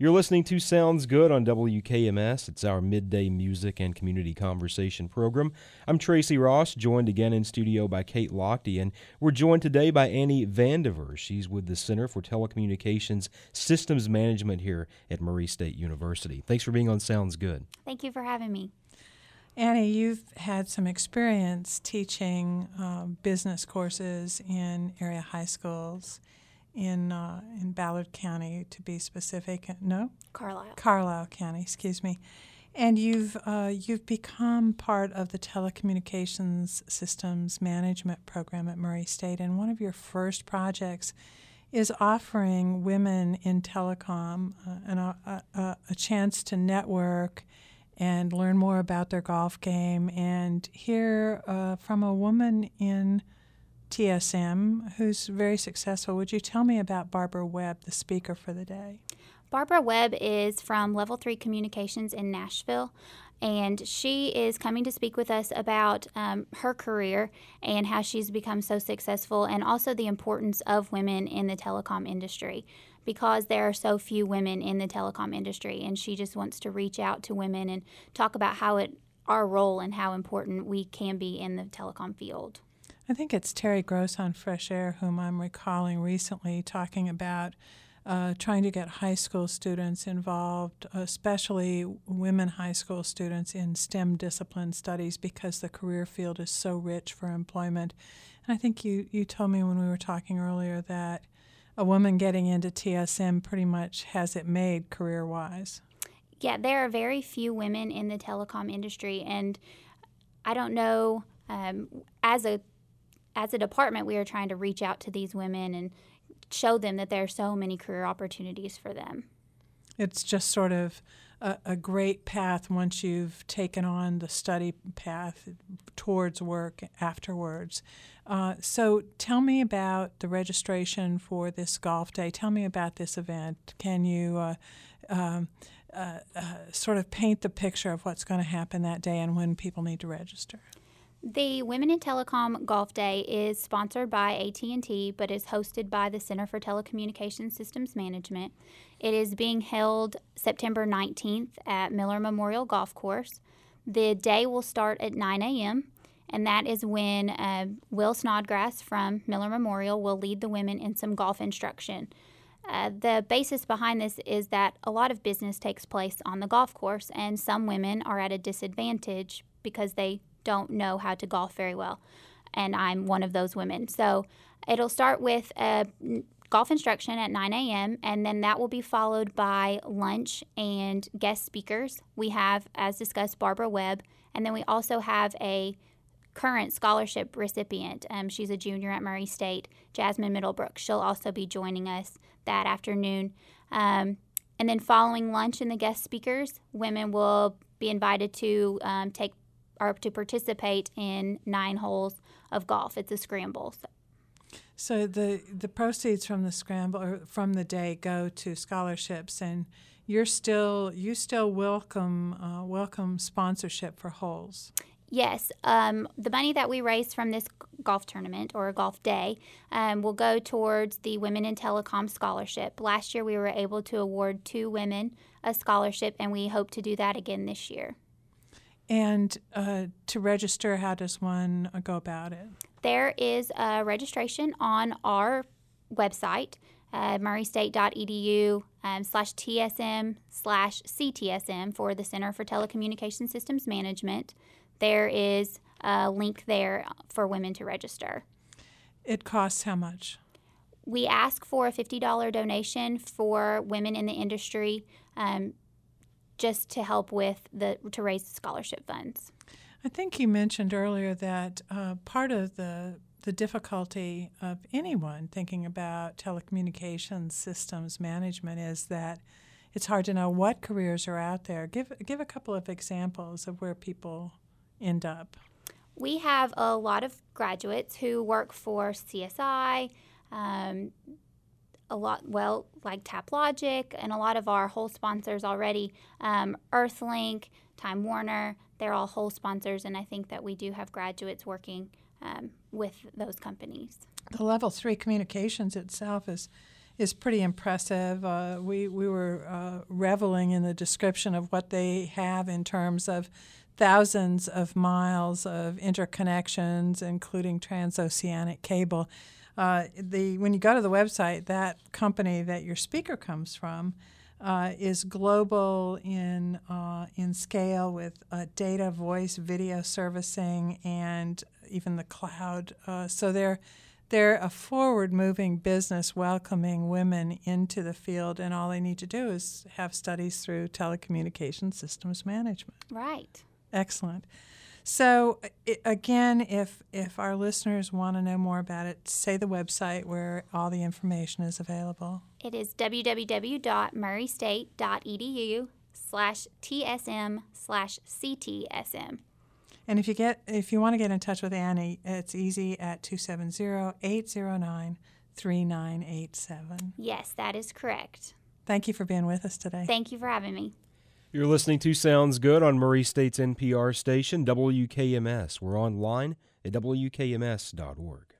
You're listening to Sounds Good on WKMS. It's our midday music and community conversation program. I'm Tracy Ross, joined again in studio by Kate Lochte, and we're joined today by Annie Vandiver. She's with the Center for Telecommunications Systems Management here at Murray State University. Thanks for being on Sounds Good. Thank you for having me. Annie, you've had some experience teaching business courses in area high schools in Ballard County, to be specific. No? Carlisle County, excuse me. And you've become part of the Telecommunications Systems Management program at Murray State, and one of your first projects is offering women in telecom a chance to network and learn more about their golf game and hear from a woman in TSM who's very successful. Would you tell me about Barbara Webb, the speaker for the day? Barbara Webb is from Level 3 Communications in Nashville, and she is coming to speak with us about her career and how she's become so successful, and also the importance of women in the telecom industry, because there are so few women in the telecom industry, and she just wants to reach out to women and talk about our role and how important we can be in the telecom field. I think it's Terry Gross on Fresh Air, whom I'm recalling recently, talking about trying to get high school students involved, especially women high school students, in STEM discipline studies because the career field is so rich for employment. And I think you told me when we were talking earlier that a woman getting into TSM pretty much has it made career-wise. Yeah, there are very few women in the telecom industry, and I don't know, as a department, we are trying to reach out to these women and show them that there are so many career opportunities for them. It's just sort of a great path once you've taken on the study path towards work afterwards. So tell me about the registration for this golf day. Tell me about this event. Can you sort of paint the picture of what's going to happen that day and when people need to register? The Women in Telecom Golf Day is sponsored by AT&T, but is hosted by the Center for Telecommunications Systems Management. It is being held September 19th at Miller Memorial Golf Course. The day will start at 9 a.m., and that is when Will Snodgrass from Miller Memorial will lead the women in some golf instruction. The basis behind this is that a lot of business takes place on the golf course, and some women are at a disadvantage because they don't know how to golf very well, and I'm one of those women. So it'll start with golf instruction at 9 a.m., and then that will be followed by lunch and guest speakers. We have, as discussed, Barbara Webb, and then we also have a current scholarship recipient. She's a junior at Murray State, Jasmine Middlebrook. She'll also be joining us that afternoon. And then following lunch and the guest speakers, women will be invited to to participate in 9 holes of golf. It's a scramble. So the proceeds from the scramble or from the day go to scholarships, and you still welcome sponsorship for holes. Yes, the money that we raise from this golf tournament or golf day will go towards the Women in Telecom Scholarship. Last year we were able to award 2 women a scholarship, and we hope to do that again this year. And to register, how does one go about it? There is a registration on our website, murraystate.edu/TSM/CTSM for the Center for Telecommunications Systems Management. There is a link there for women to register. It costs how much? We ask for a $50 donation for women in the industry, just to help with to raise the scholarship funds. I think you mentioned earlier that part of the difficulty of anyone thinking about telecommunications systems management is that it's hard to know what careers are out there. Give a couple of examples of where people end up. We have a lot of graduates who work for CSI, like TapLogic, and a lot of our whole sponsors already, Earthlink, Time Warner, they're all whole sponsors, and I think that we do have graduates working with those companies. The Level 3 Communications itself is is pretty impressive. We were reveling in the description of what they have in terms of thousands of miles of interconnections, including transoceanic cable. When you go to the website, that company that your speaker comes from is global in scale with data, voice, video servicing, and even the cloud. So they're a forward-moving business welcoming women into the field, and all they need to do is have studies through telecommunications systems management. Right. Excellent. So, again, if our listeners want to know more about it, say the website where all the information is available. It is www.murraystate.edu/TSM/CTSM. And if you want to get in touch with Annie, it's easy at 270-809-3987. Yes, that is correct. Thank you for being with us today. Thank you for having me. You're listening to Sounds Good on Murray State's NPR station, WKMS. We're online at WKMS.org.